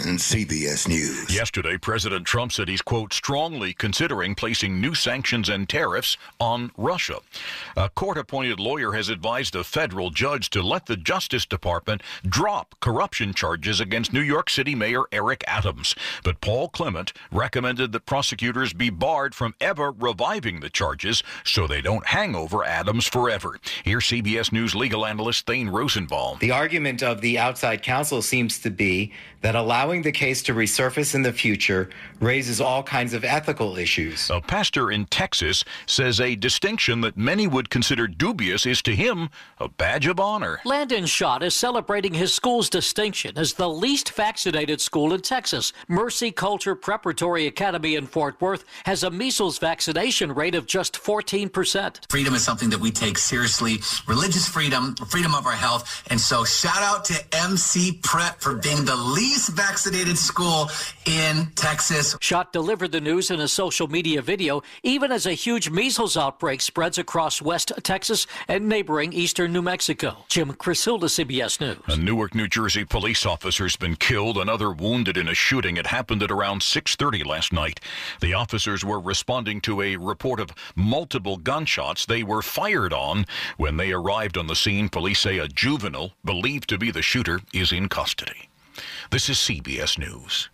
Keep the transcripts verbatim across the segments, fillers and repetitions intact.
on C B S News. Yesterday, President Trump said he's, quote, strongly considering placing new sanctions and tariffs on Russia. A court-appointed lawyer has advised a federal judge to let the Justice Department drop corruption charges against New York City Mayor Eric Adams. But Paul Clement recommended that prosecutors be barred from ever reviving the charges so they don't hang over Adams forever. Here's C B S News legal analyst Thane Rosenbaum. The argument of the outside counsel seems to be that allowing the case to resurface in the future raises all kinds of ethical issues. A pastor in Texas says a distinction that many would consider dubious is to him a badge of honor. Landon Schott is celebrating his school's distinction as the least vaccinated school in Texas. Mercy Culture Preparatory Academy in Fort Worth has a measles vaccination rate of just fourteen percent. Freedom is something that we take seriously. Religious freedom, freedom of our health. And so shout out to M C Prep for being the least vaccinated school in Texas. Schott delivered the news in a social media video, even as a huge measles outbreak spreads across West Texas and neighboring eastern New Mexico. Jim Crisilda, C B S News. A Newark, New Jersey police officer's been killed, another wounded in a shooting. It happened at around six thirty last night. The officers were responding to a report of multiple gunshots they were fired on. When they arrived on the scene, police say a juvenile, believed to be the shooter, is in custody. This is C B S News.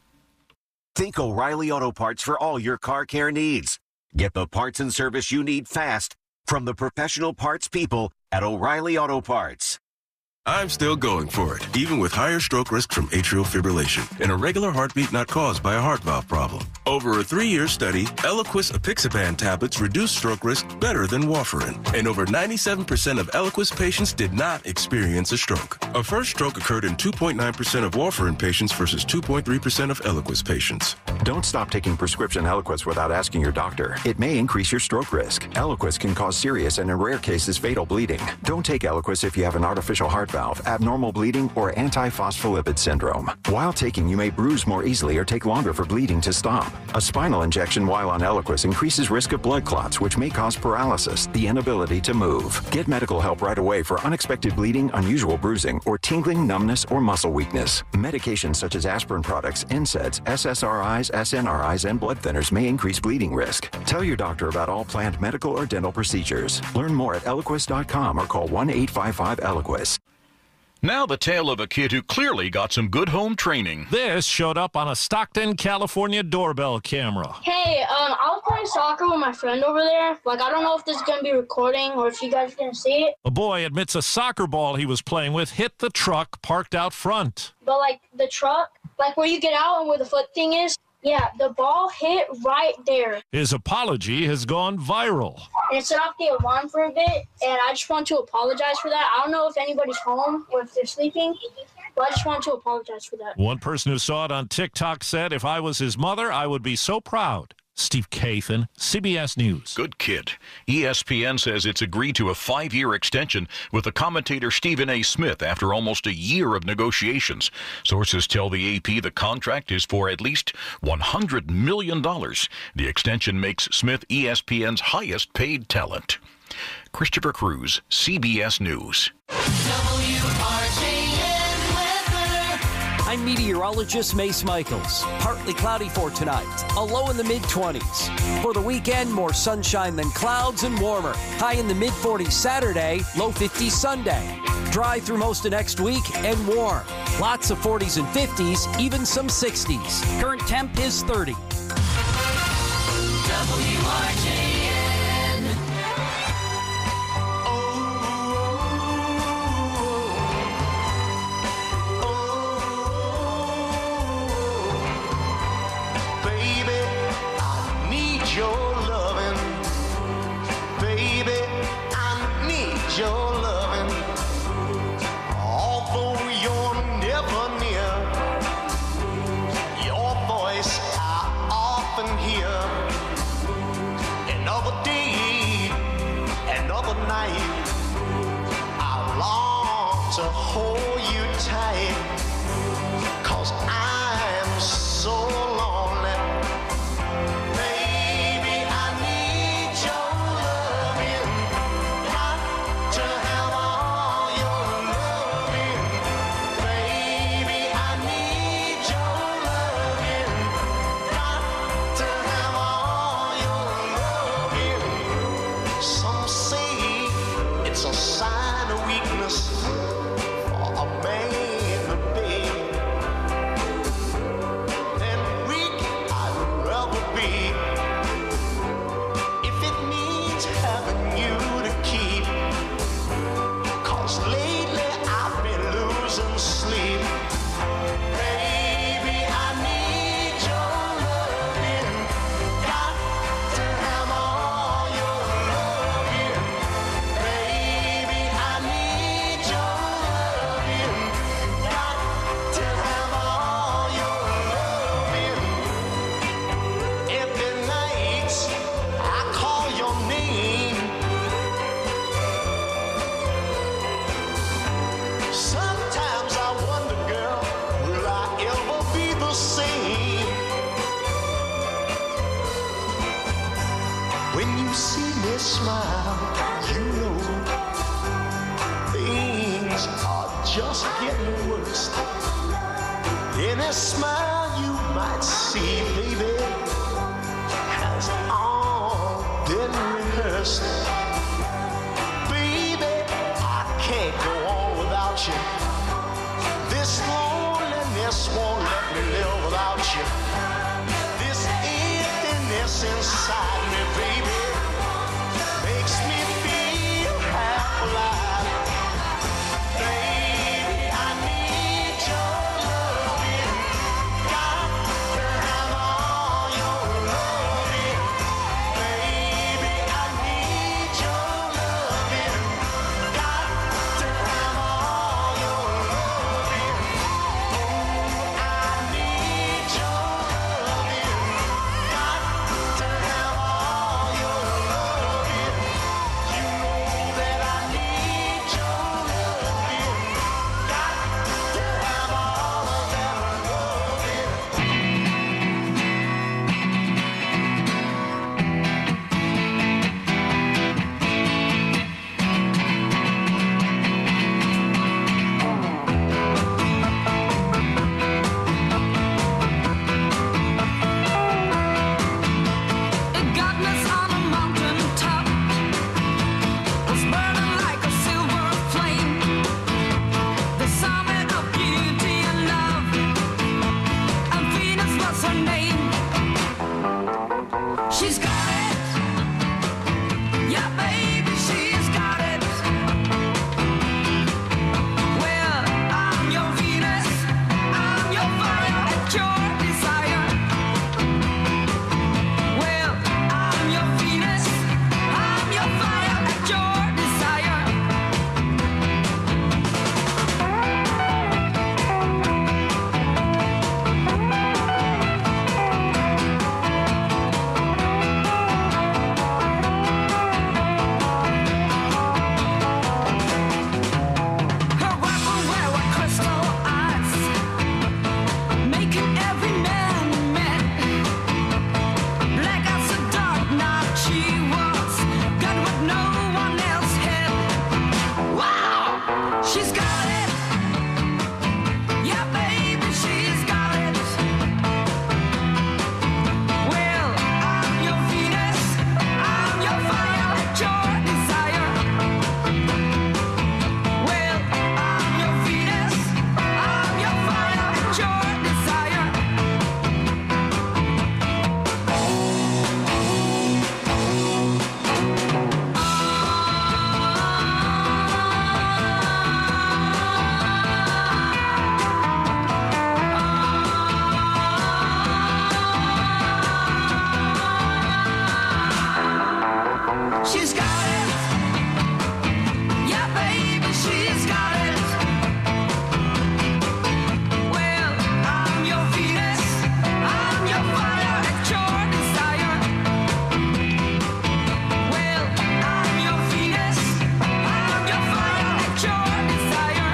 Think O'Reilly Auto Parts for all your car care needs. Get the parts and service you need fast from the professional parts people at O'Reilly Auto Parts. I'm still going for it, even with higher stroke risk from atrial fibrillation and a regular heartbeat not caused by a heart valve problem. Over a three-year study, Eliquis apixaban tablets reduced stroke risk better than warfarin, and over ninety-seven percent of Eliquis patients did not experience a stroke. A first stroke occurred in two point nine percent of warfarin patients versus two point three percent of Eliquis patients. Don't stop taking prescription Eliquis without asking your doctor. It may increase your stroke risk. Eliquis can cause serious and in rare cases fatal bleeding. Don't take Eliquis if you have an artificial heart valve, abnormal bleeding, or antiphospholipid syndrome. While taking, you may bruise more easily or take longer for bleeding to stop. A spinal injection while on Eliquis increases risk of blood clots, which may cause paralysis, the inability to move. Get medical help right away for unexpected bleeding, unusual bruising, or tingling, numbness, or muscle weakness. Medications such as aspirin products, N SAIDs, S S R Is, S N R Is, and blood thinners may increase bleeding risk. Tell your doctor about all planned medical or dental procedures. Learn more at Eliquis dot com or call one eight five five Eliquis. Now the tale of a kid who clearly got some good home training. This showed up on a Stockton, California doorbell camera. Hey, um, I was playing soccer with my friend over there. Like, I don't know if this is going to be recording or if you guys are going to see it. A boy admits a soccer ball he was playing with hit the truck parked out front. But, like, the truck, like where you get out and where the foot thing is, yeah, the ball hit right there. His apology has gone viral. And it set off the alarm for a bit, and I just want to apologize for that. I don't know if anybody's home or if they're sleeping, but I just want to apologize for that. One person who saw it on TikTok said, if I was his mother, I would be so proud. Steve Kathan, C B S News. Good kid. E S P N says it's agreed to a five-year extension with the commentator Stephen A. Smith after almost a year of negotiations. Sources tell the A P the contract is for at least one hundred million dollars. The extension makes Smith E S P N's highest-paid talent. Christopher Cruz, C B S News. W R J I'm meteorologist Mace Michaels. Partly cloudy for tonight, a low in the mid twenties. For the weekend, more sunshine than clouds and warmer. High in the mid forties Saturday, low fifties Sunday. Dry through most of next week and warm. Lots of forties and fifties, even some sixties. Current temp is thirty. W R J N. Your loving, baby, I need your loving. Although you're never near, your voice I often hear. And the same. When you see me smile, you know things are just getting worse. Any smile you might see, baby, has all been rehearsed. Baby, I can't go on without you. This loneliness won't let me live without you. This emptiness inside me, baby, makes me feel half alive. Baby, I need your loving. Got to have all your loving. Baby, I need your loving. Got to have all your loving. Oh, I need your loving. Got to have all your loving. You know that I need your loving. Got to have all of that It got us on a mountain top, was burning like a silver flame, the summit of beauty and love, and Venus was her name. She's got it, yeah baby, she's got it. Well, I'm your Venus, I'm your fire, at your desire. Well, I'm your Venus, I'm your fire, at your desire. Her weapon were with crystal eyes, making every man mad. Black as a dark night she was, got what no one else had. Wow, she's got it, yeah baby, she's got it. Well, I'm your Venus, I'm your fire, at your desire. Well, I'm your Venus, I'm your fire, at your desire. She's got it, yeah baby, she's got it. Well, I'm your Venus, I'm your fire, at your desire. Well, I'm your Venus, I'm your fire, at your desire.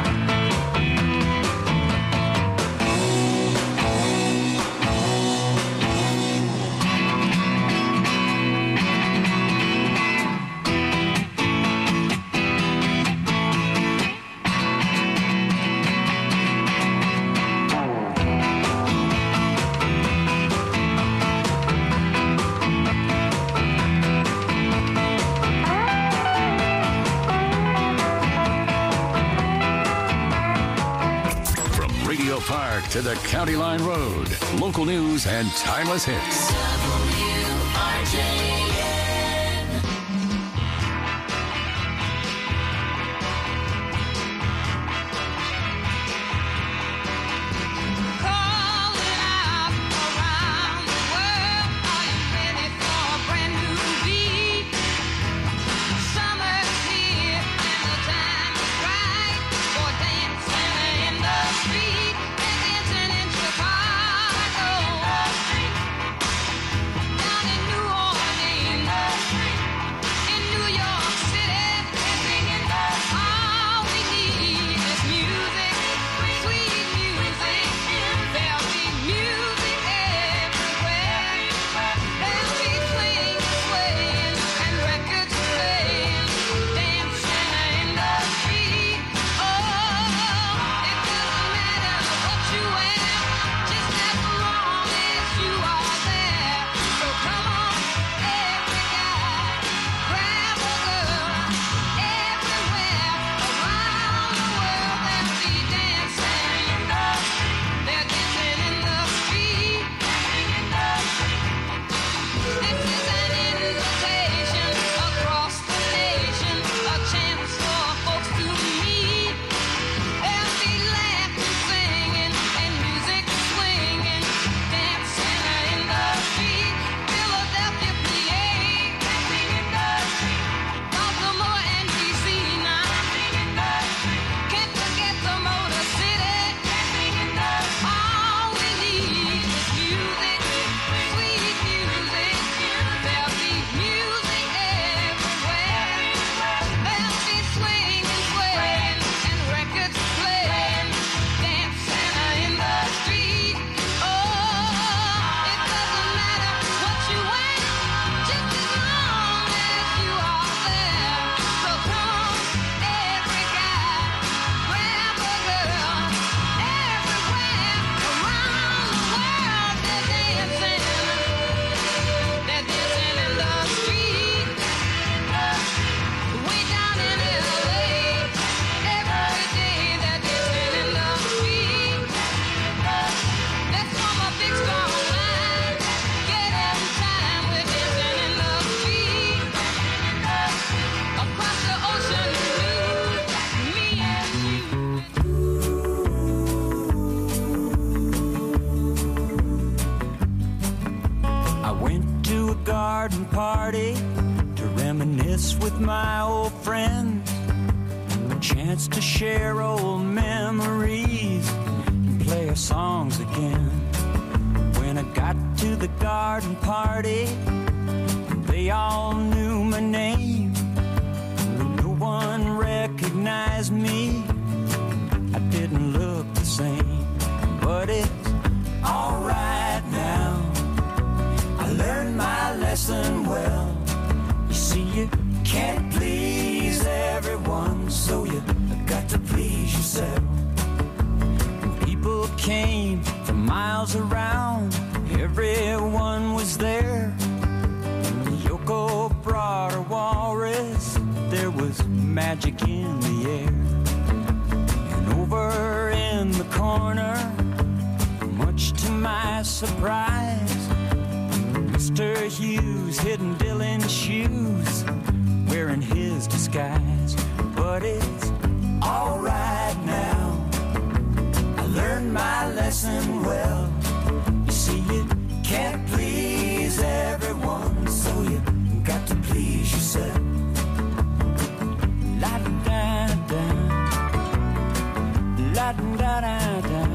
From Radio Park to the County Line Road, local news and timeless hits. W R J N. Calling out around the world, are you ready for a brand new beat? Summer's here and the time is right for dancing in the street and dancing in Chicago, down in New Orleans. garden party to reminisce with my old friends. A chance to share old memories and play our songs again. When I got to the garden party, they all knew my name. No one recognized me. I didn't look the same, but it's all right now. I learned my lesson well. You see, you can't please everyone, so you got to please yourself. And people came from miles around, everyone was there. Yoko brought her walrus, there was magic in the air. And over in the corner, much to my surprise, Mister Hughes hidden Dylan's shoes, wearing his disguise. But it's all right now. I learned my lesson well. You see, you can't please everyone, so you got to please yourself. La da da, la da da da.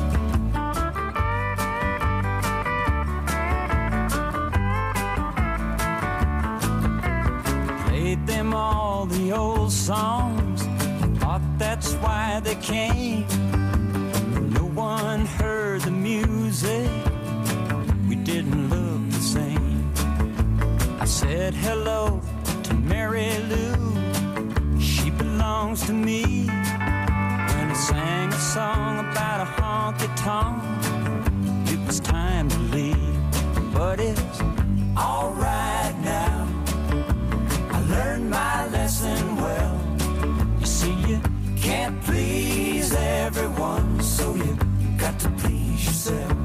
Played them all the old songs, thought that's why they came. No one heard the music, we didn't look the same. I said hello to Mary Lou, she belongs to me. When I sang a song about a honky-tonk, it was time to leave. But it's all right now. I learned my lesson well. You see, you can't please everyone, so you got to please yourself.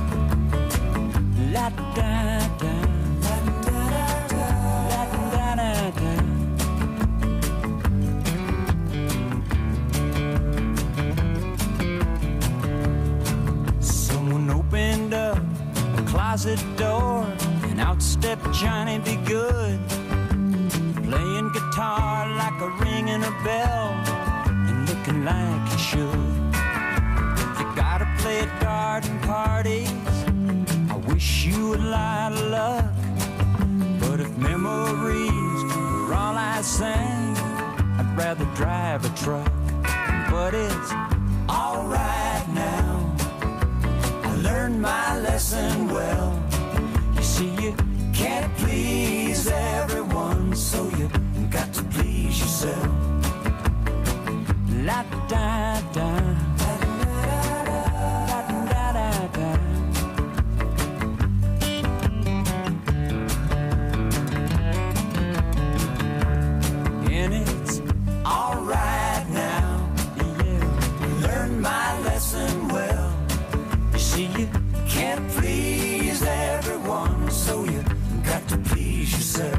La da da, la da da, la da da da. Someone opened up a closet door, and out stepped Johnny B. Good, playing guitar like a ringing a bell, and looking like he should. You gotta play at garden parties, I wish you a lot of luck. But if memories were all I sang, I'd rather drive a truck. But it's all right now. I learned my lesson well. You see, you can't please everyone, so you got to please yourself. La da da, la da da, la da da da. And it's all right now, yeah. Learned my lesson well. You see, you can't please everyone, so you got to please yourself.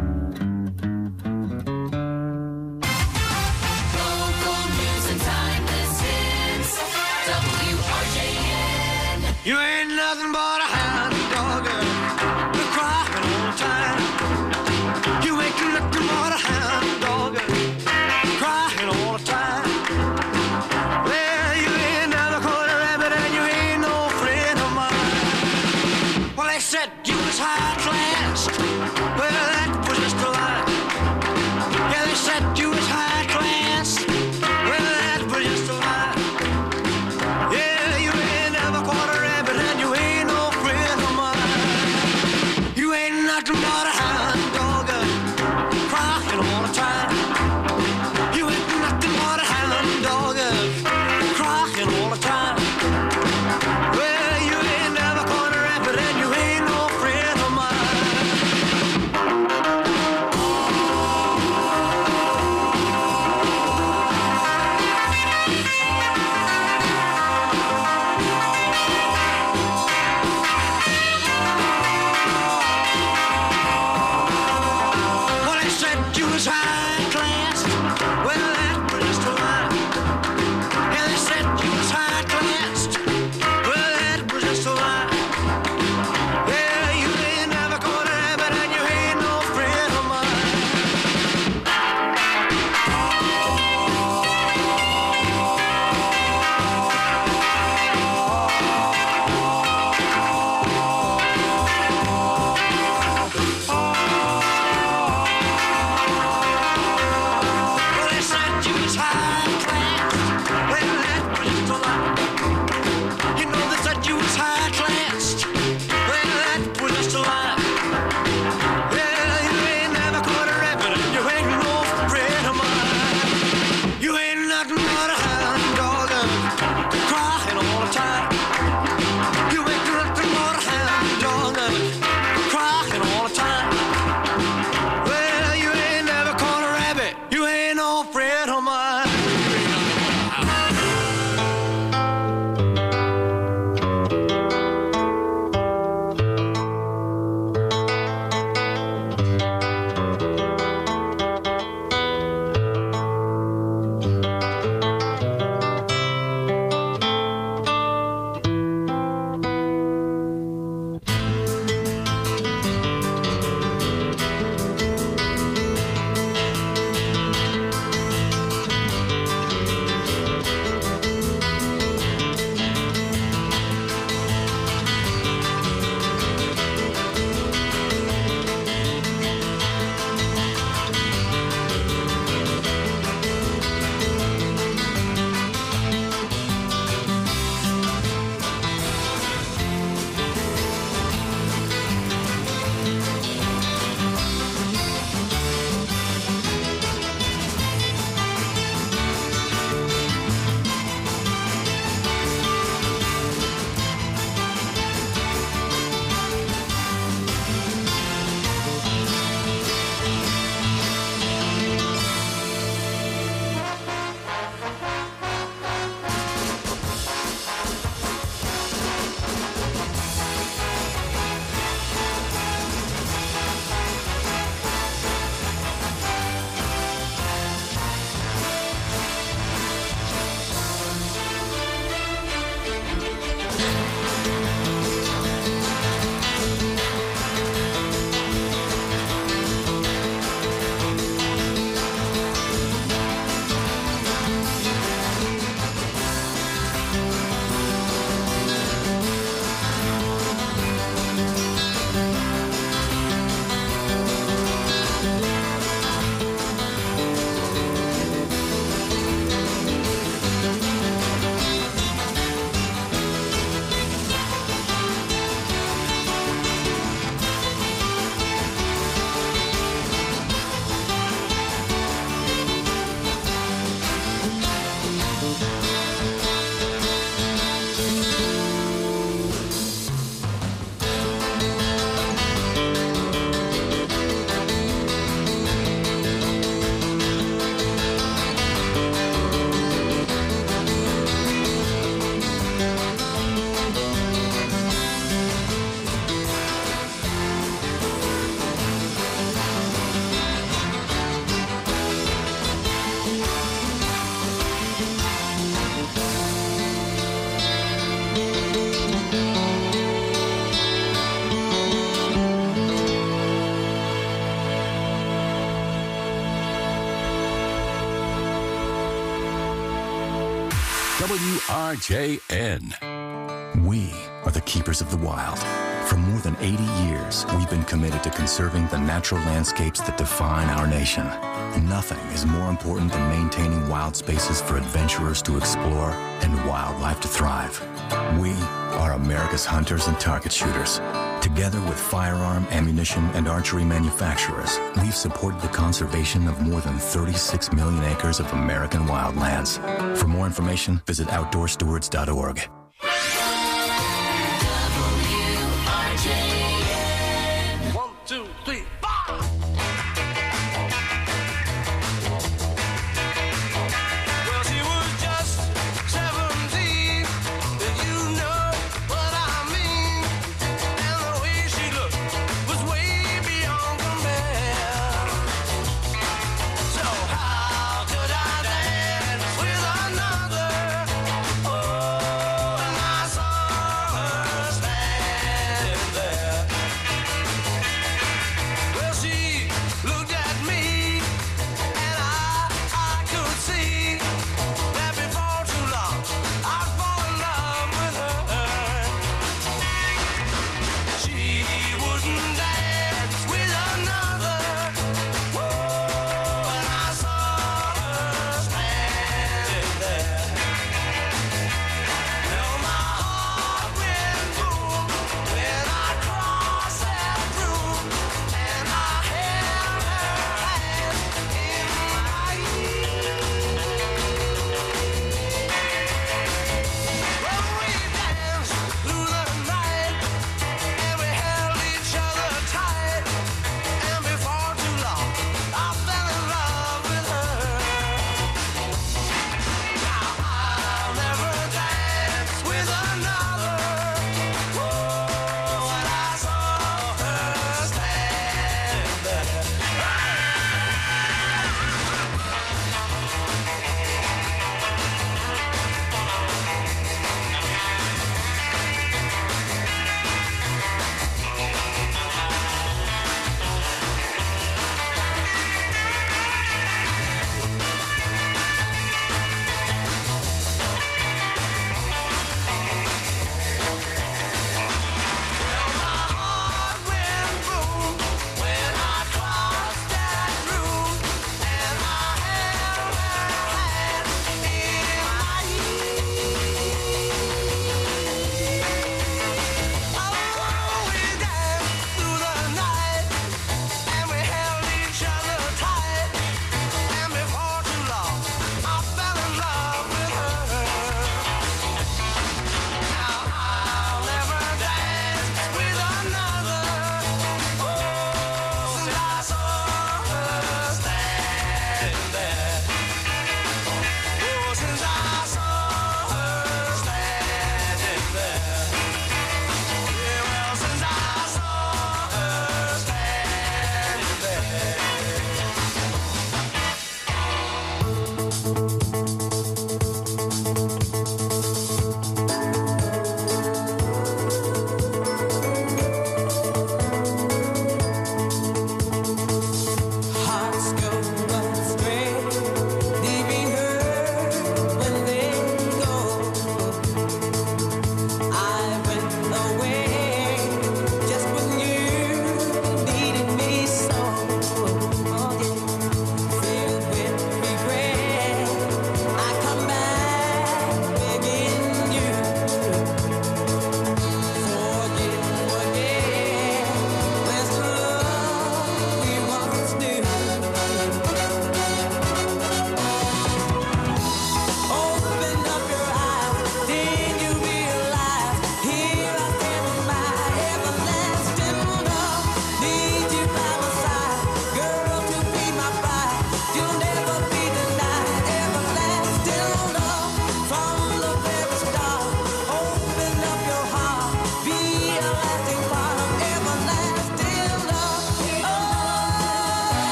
Local news and timeless hits. W R J N. You ain't nothing but a hound dog, you're crying all the time. You ain't nothing but a hound dog, crying all the time. Well, you ain't never caught a rabbit and you ain't no friend of mine. Well, they said you was high class. Well, that was just a lie. Yeah, they said you was high class. Well, that was just a lie. Yeah, you ain't never caught a rabbit and you ain't no friend of mine. You ain't nothing but a hound dog, crying all the time. You ain't nothing but a hound dog, crying all the time. Well, you ain't never caught a rabbit and you ain't no friend. W R J N. We are the keepers of the wild. For more than eighty years, we've been committed to conserving the natural landscapes that define our nation. Nothing is more important than maintaining wild spaces for adventurers to explore and wildlife to thrive. We are America's hunters and target shooters. Together with firearm, ammunition, and archery manufacturers, we've supported the conservation of more than thirty-six million acres of American wildlands. For more information, visit outdoor stewards dot org. One, two, three, four. Well, she was just seventeen, and you know what I mean. And the way she looked was way beyond compare. So how could I dance with another? Oh,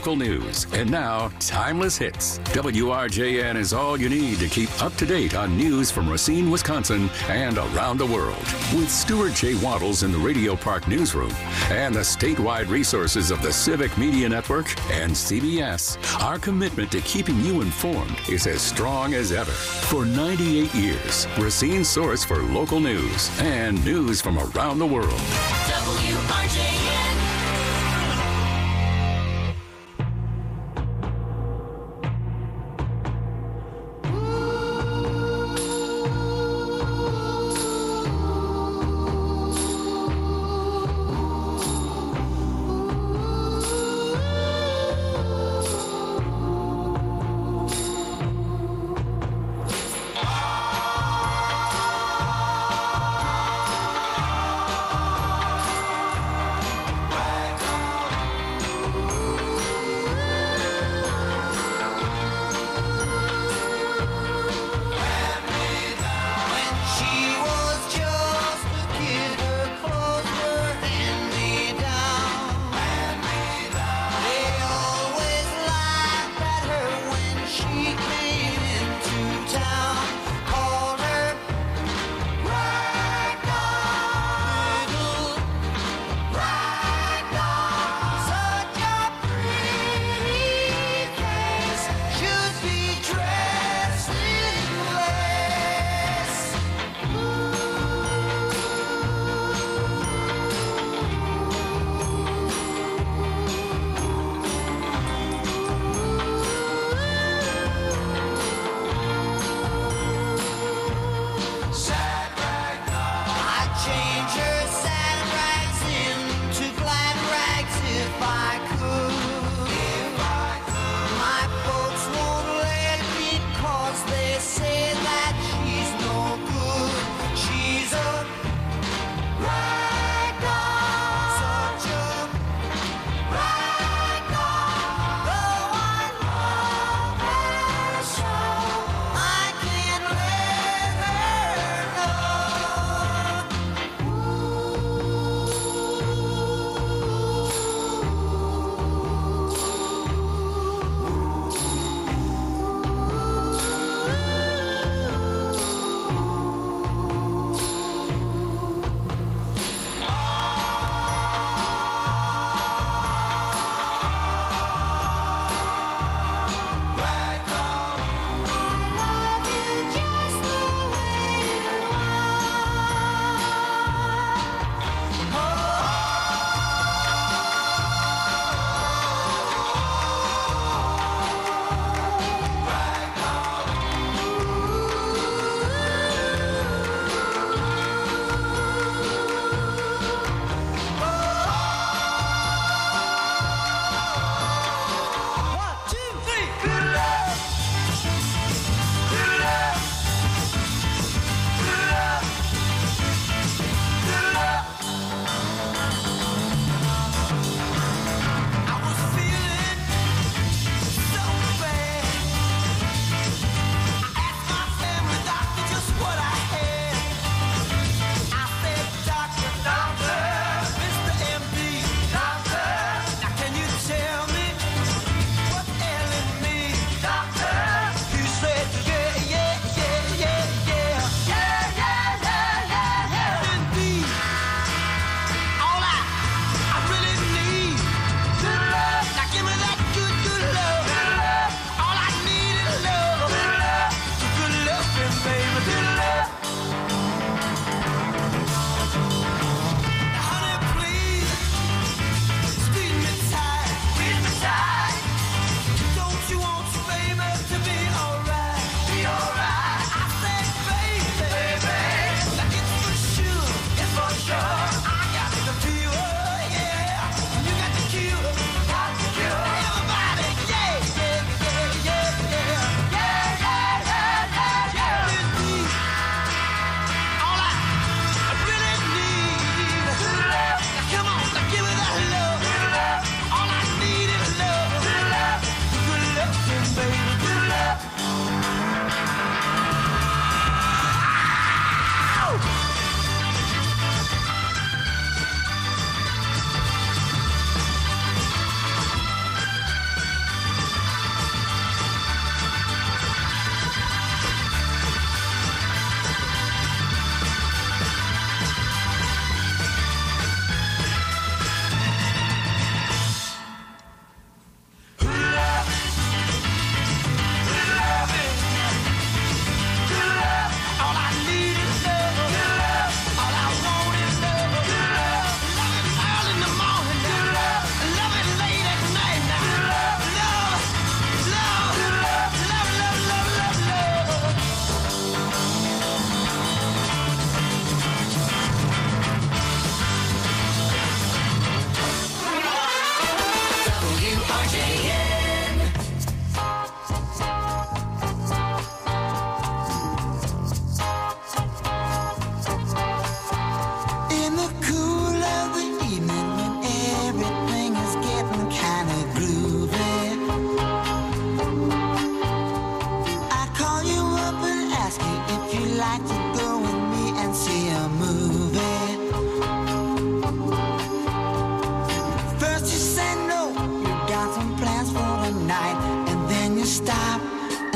local news. And now, Timeless Hits. W R J N is all you need to keep up to date on news from Racine, Wisconsin, and around the world. With Stuart J. Waddles in the Radio Park newsroom and the statewide resources of the Civic Media Network and C B S, our commitment to keeping you informed is as strong as ever. For ninety-eight years, Racine's source for local news and news from around the world. W R J N.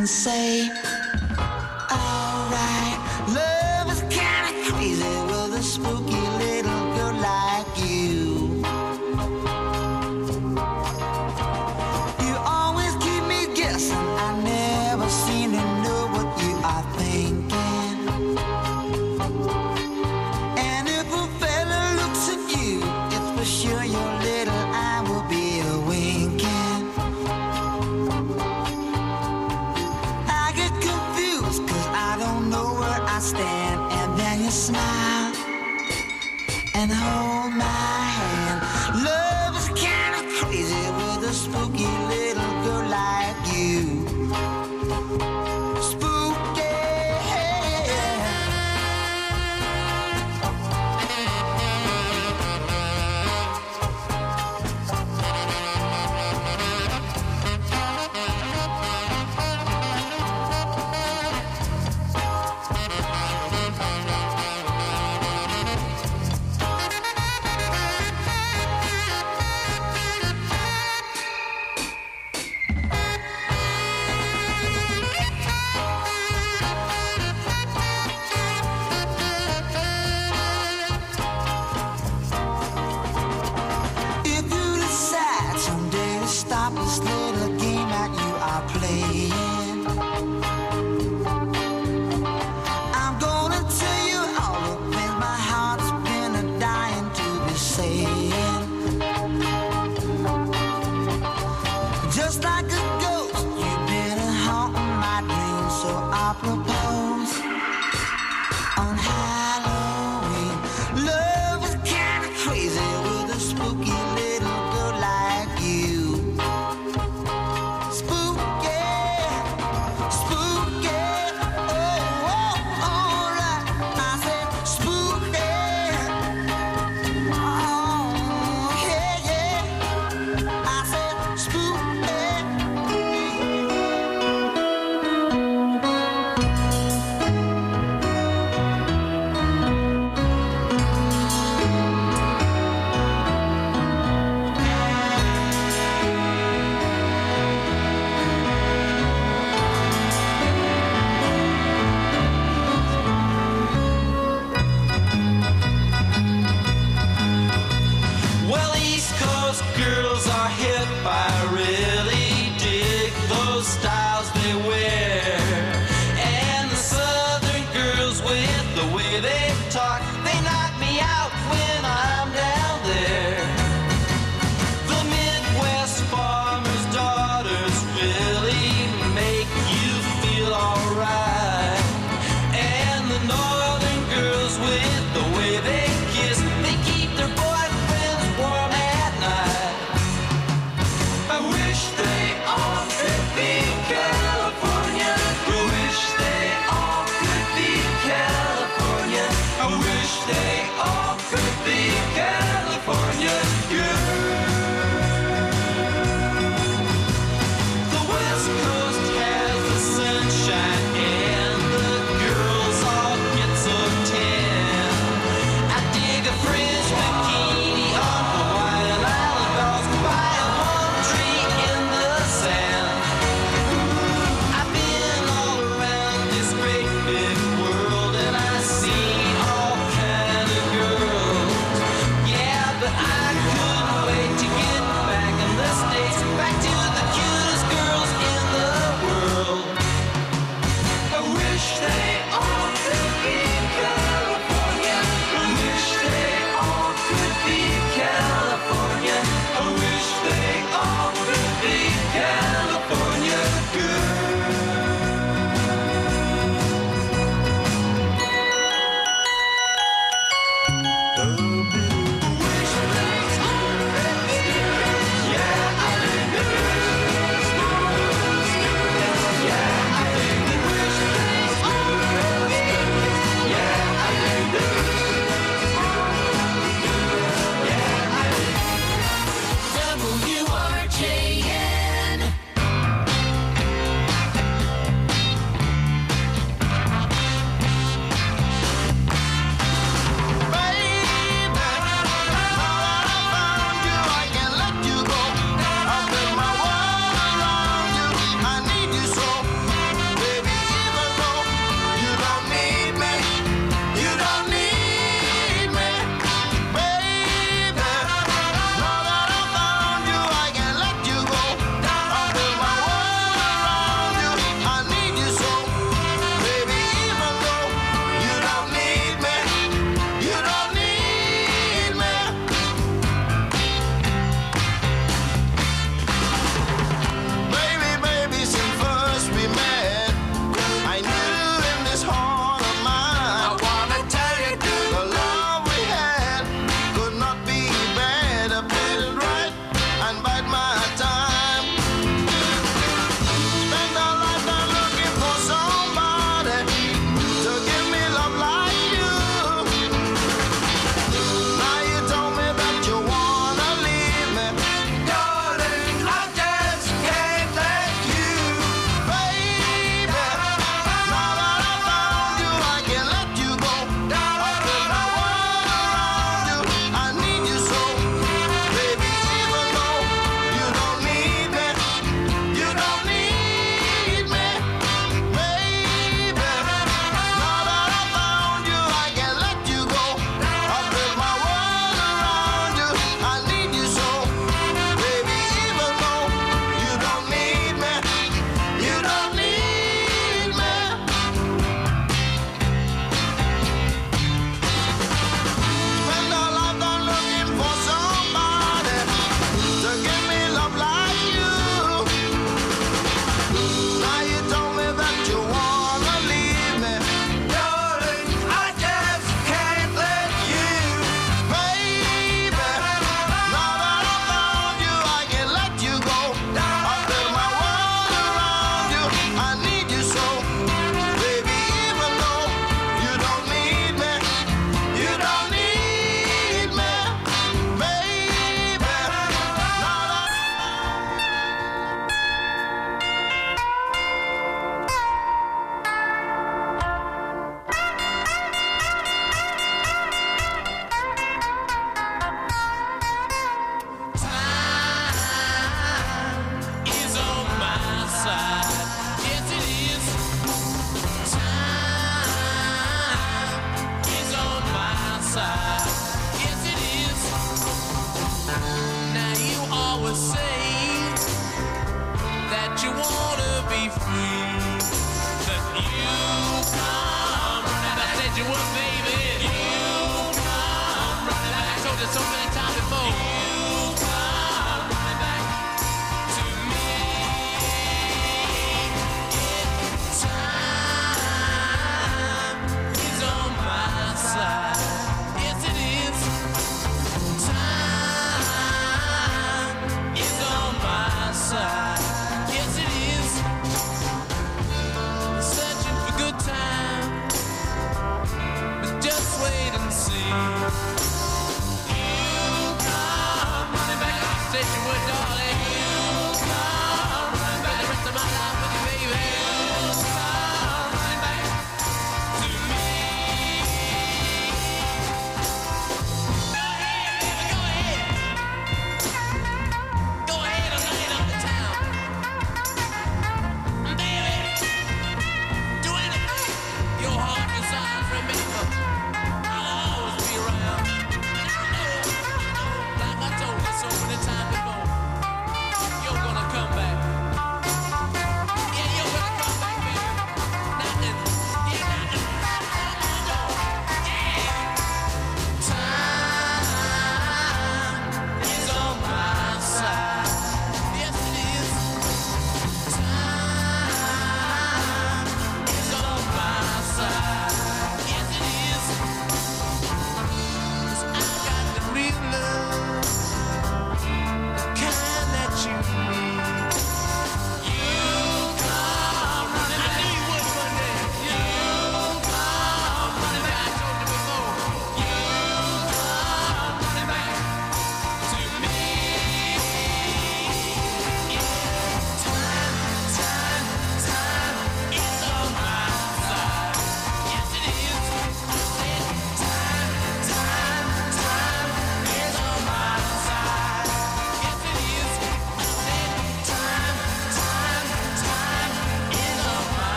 and say, alright, love is kinda crazy with a spooky little girl like you. You always keep me guessing, I never seem to know what you are thinking. And if a fella looks at you, it's for sure your little eye will be a winking. I get confused cause I don't know where I stand. And then you smile and hold my hand. Love is kinda crazy with a spooky little girl like you. Spooky.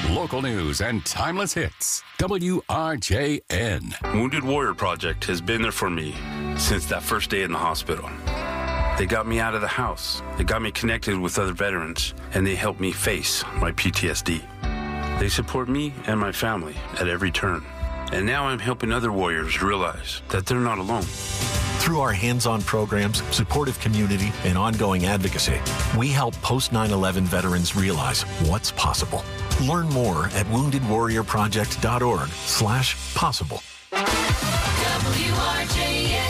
Local news and timeless hits. W R J N. Wounded Warrior Project has been there for me since that first day in the hospital. They got me out of the house. They got me connected with other veterans, and they helped me face my P T S D. They support me and my family at every turn. And now I'm helping other warriors realize that they're not alone. Through our hands-on programs, supportive community, and ongoing advocacy, we help post nine eleven veterans realize what's possible. Learn more at wounded warrior project dot org slash possible. W R J N.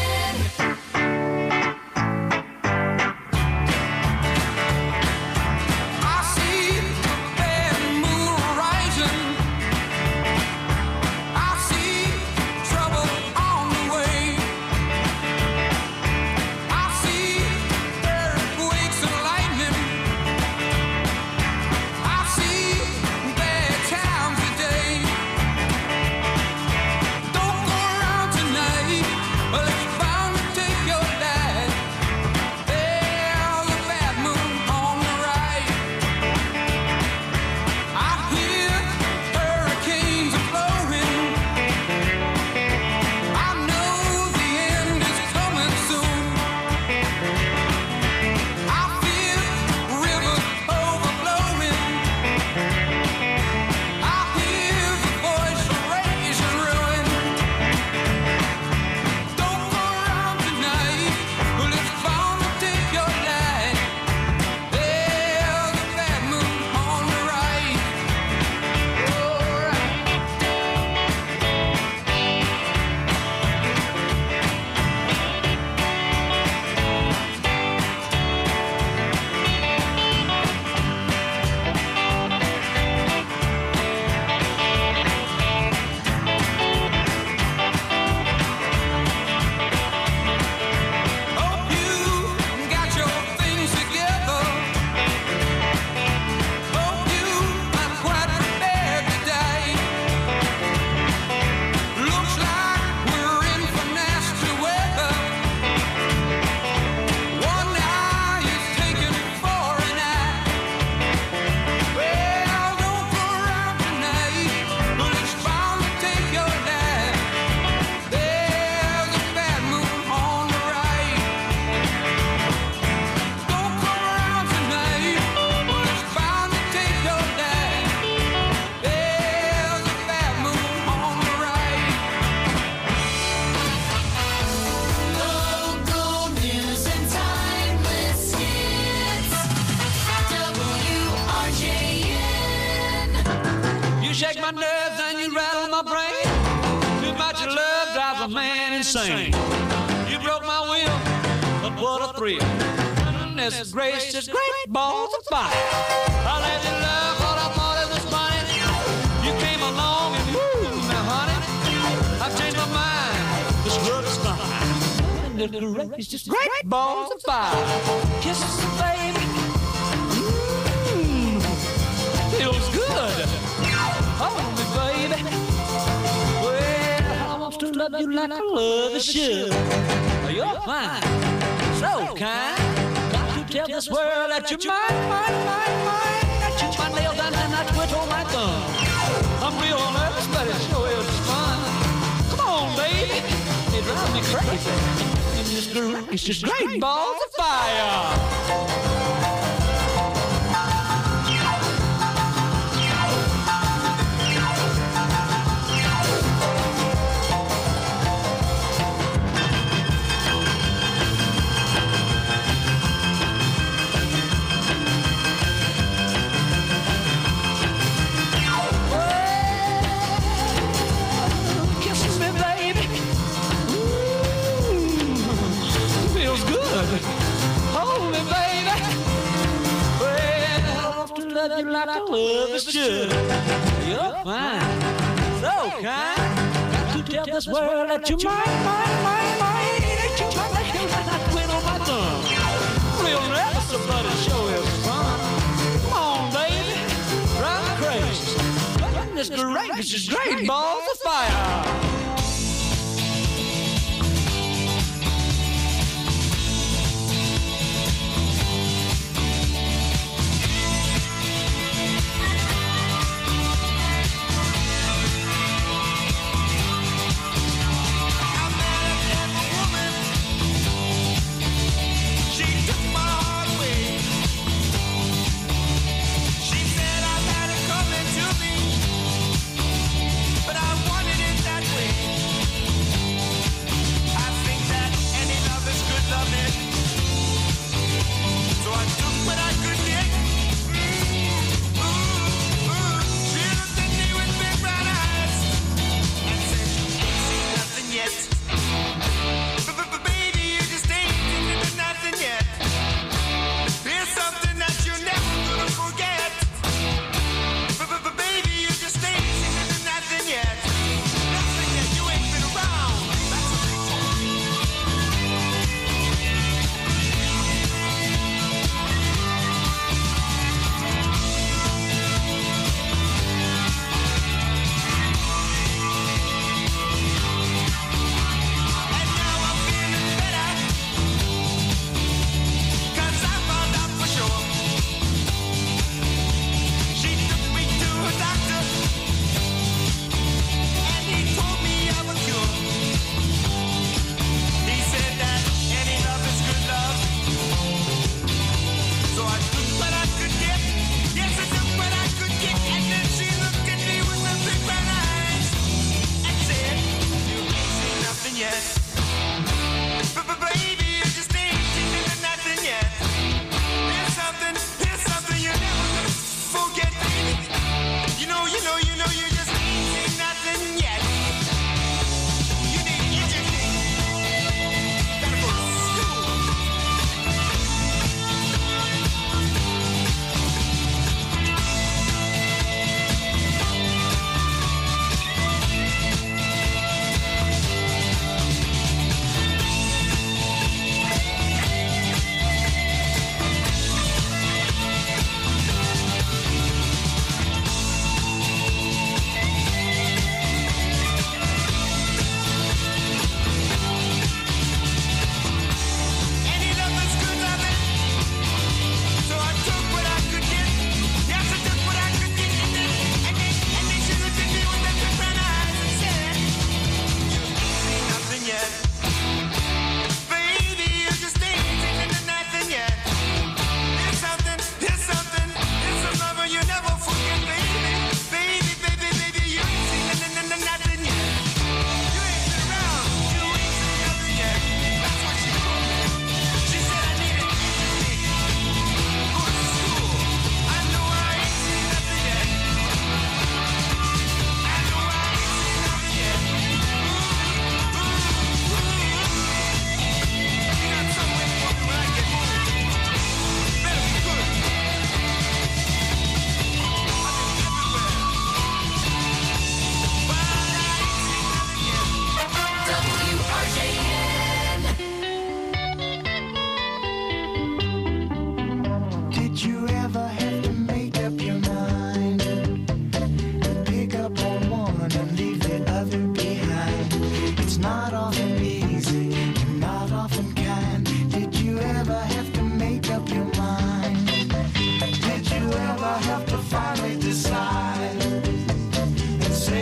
Insane. You broke my will, but what a thrill. Goodness gracious, great balls of fire. I let you love what I thought it was funny. You came along and woo, now honey, I've changed my mind. This love is fine. Goodness gracious, great balls of fire. Kisses, baby. Mmm, feels good. Hold me, baby. To love you like I love a should. You're fine, so kind. Got to tell this world that you're mine, mine, mine, mine. That you my nail down and I twiddle my thumb. I'm real nervous, but it sure is fun. Come on, baby, it drives me crazy. And this girl, it's just great balls of fire. Hold me, baby. Well, I love to love you like I love is should. You're fine, so kind. Got to tell this world that you're mine, mine, mine, mine. That you're my nail and I twin on my thumb. Real nervous about it, sure is fun. Come on, baby, drive me crazy. Goodness gracious, great balls of fire.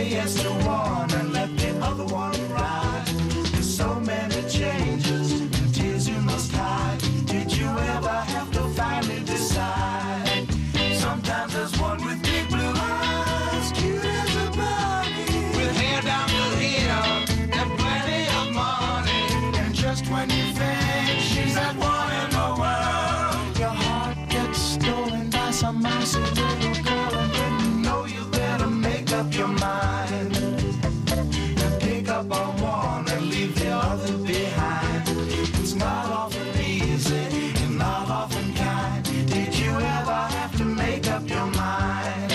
say yes to one and let the other one ride. There's so many changes and tears you must hide. Did you ever have to finally decide? Sometimes there's one with big blue eyes, cute as a bunny, with hair down to here and plenty of money. And just when you think she's that one in the world, your heart gets stolen by some mousy little girl, and then you know you better make up your mind and pick up on one and leave the other behind. It's not often easy and not often kind. Did you ever have to make up your mind?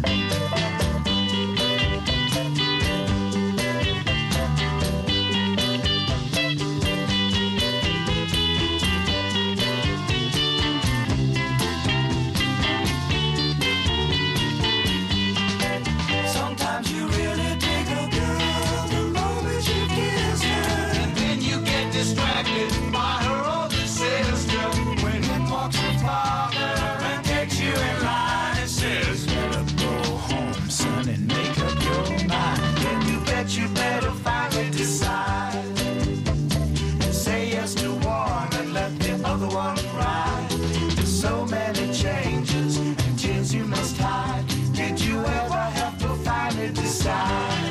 Sometimes you really dig a girl the moment you kiss her, and then you get distracted by her older sister. When in walks her father and takes you in line and says, better go home, son, and make up your mind. Then you bet you better finally decide and say yes to one and let the other one ride. There's so many changes and tears you must hide. Did you ever have to finally decide?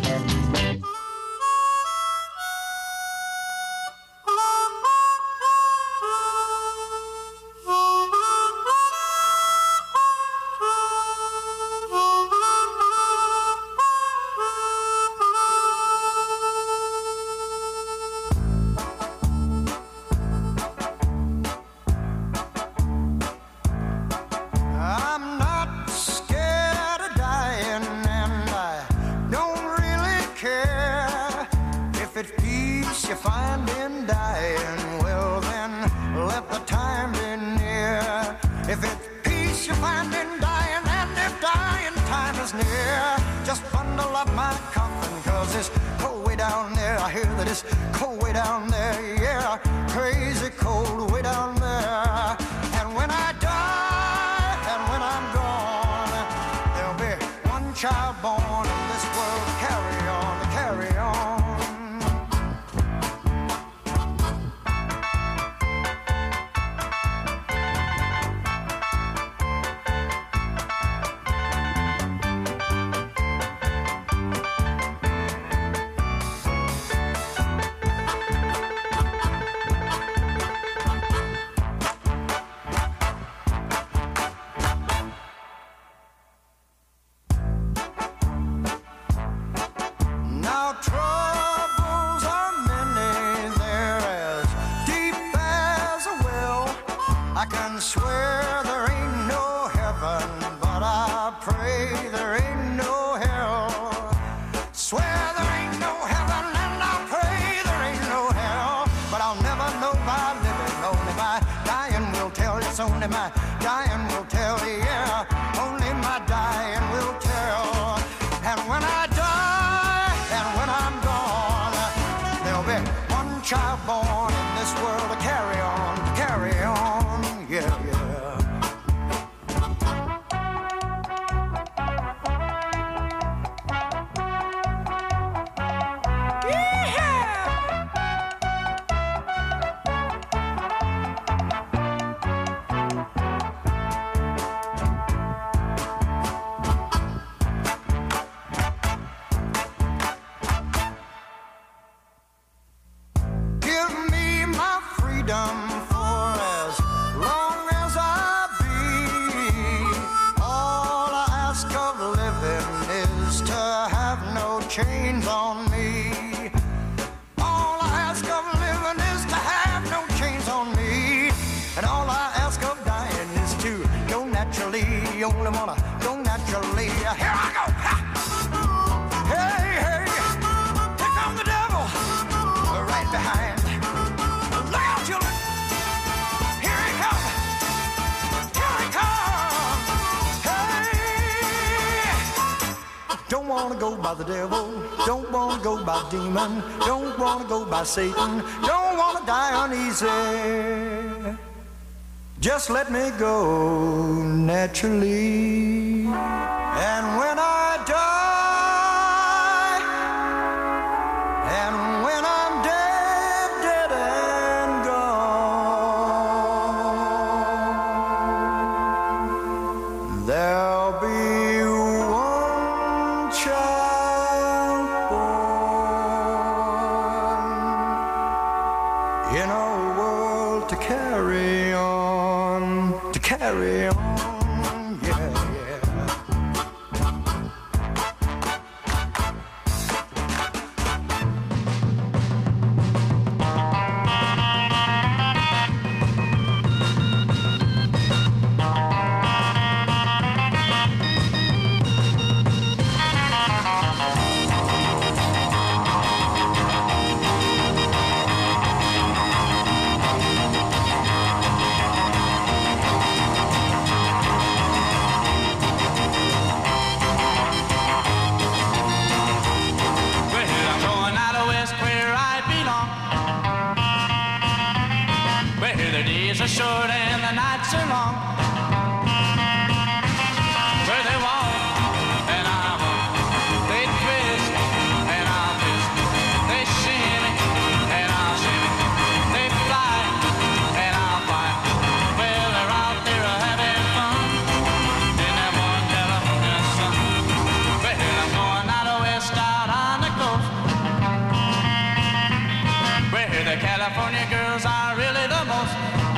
I'm not scared of dying, and I don't really care. If it's peace you find in dying, well then let the time be near. If it's peace you find in dying, and if dying time is near, just bundle up my coffin, cause it's cold way down there. I hear that it's cold way down there, yeah, crazy cold way down there. And when I die, and when I'm gone, there'll be one child born in this world to carry on, to carry on. Now troubles are many, they're as deep as a well. I can swear there ain't no heaven, but I pray there ain't no hell. Swear there ain't no heaven, and I pray there ain't no hell. But I'll never know by living, only by dying will tell. It's only my dying will tell, yeah, only my dying will tell. And when I die, and when I'm gone, there'll be one child born in this world to carry on, to carry on, yeah, yeah. Give me my freedom for as long as I be. All I ask of living is to have no chains on me. All I ask of living is to have no chains on me. And all I ask of dying is to go naturally. You only wanna go naturally. Here I go. Ha! Hey, hey, here comes the devil right behind. Look out, children. Here he comes. Here he comes. Hey. Don't want to go by the devil. Don't want to go by demon. Don't want to go by Satan. Don't want to die uneasy. Just let me go naturally. And when I die, carry on, yeah, yeah. Are short and the nights are long. Where they walk and I walk, they twist and I'll twist, they shimmy and I'll shimmy, they fly and I'll fly. Well, they're out there having fun in that one California sun. Well, I'm going out west, out on the coast, where the California girls are really the most.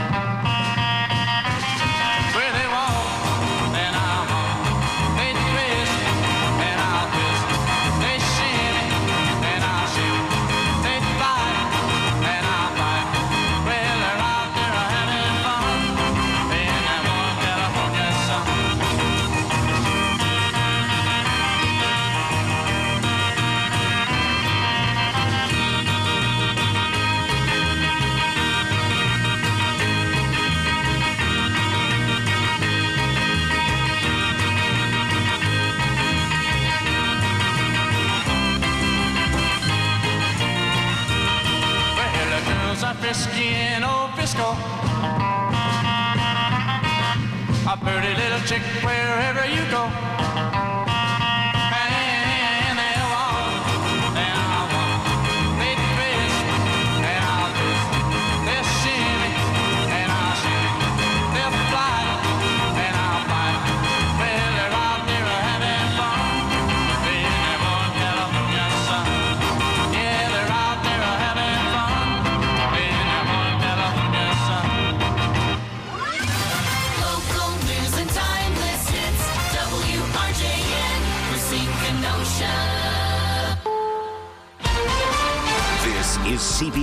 Frisky in old Frisco, a pretty little chick wherever you go. And they walk, and I'll walk, they twist, and I'll twist, they'll shimmy, and I'll shimmy, they'll fly, and I'll fly. Well, they're out there having fun in that one California sun. Yeah, they're out there having fun. Local news and timeless hits. W R J N, Racine, Kenosha. This is C B